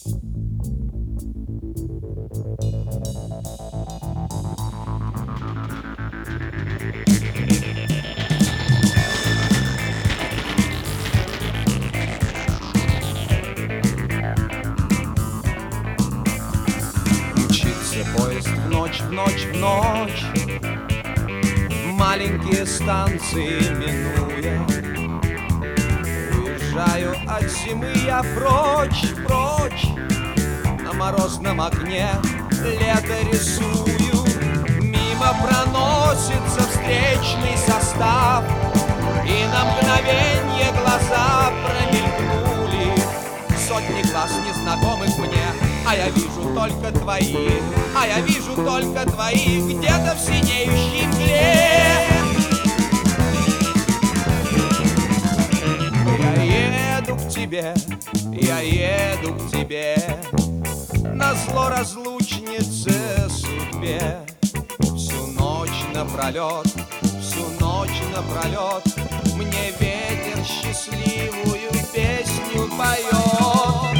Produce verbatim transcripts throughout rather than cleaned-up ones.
Мчится поезд в ночь, в ночь, в ночь, маленькие станции минуя. Уезжаю от зимы я прочь, прочь, на морозном окне лето рисую. Мимо проносится встречный состав, и на мгновенье глаза промелькнули. Сотни глаз незнакомых мне, а я вижу только твои, а я вижу только твои где-то в синеющей мгле. Я еду к тебе, я еду к тебе, назло разлучнице судьбе. Всю ночь напролет, всю ночь напролет мне ветер счастливую песню поет.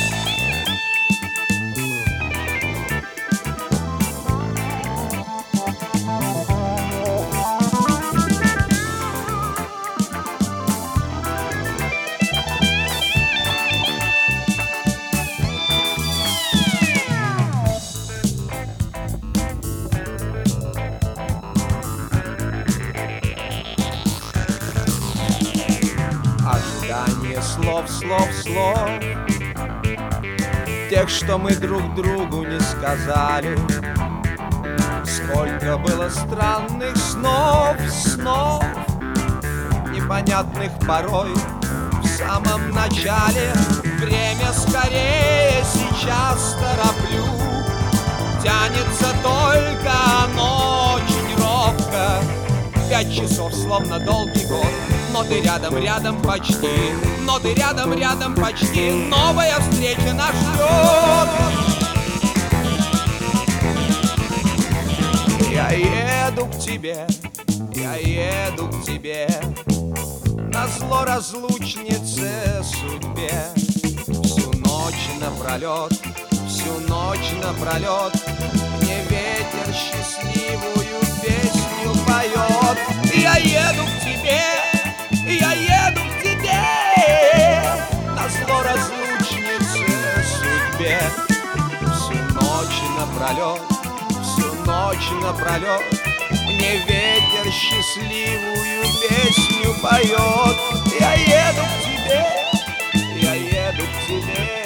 Ожидание слов, слов, слов, тех, что мы друг другу не сказали. Сколько было странных снов, снов, непонятных порой в самом начале. Время скорее сейчас тороплю, тянется только оно очень робко. Пять часов словно долгий год, но ты рядом, рядом почти, но ты рядом, рядом почти. Новая встреча нас ждет. Я еду к тебе, я еду к тебе, назло разлучнице судьбе. Всю ночь напролет, всю ночь напролет мне ветер счастливую песню поет. Я еду к тебе, я еду к тебе, назло разлучнице судьбе. Всю ночь напролет, всю ночь напролет мне ветер счастливую песню поет. Я еду к тебе, я еду к тебе.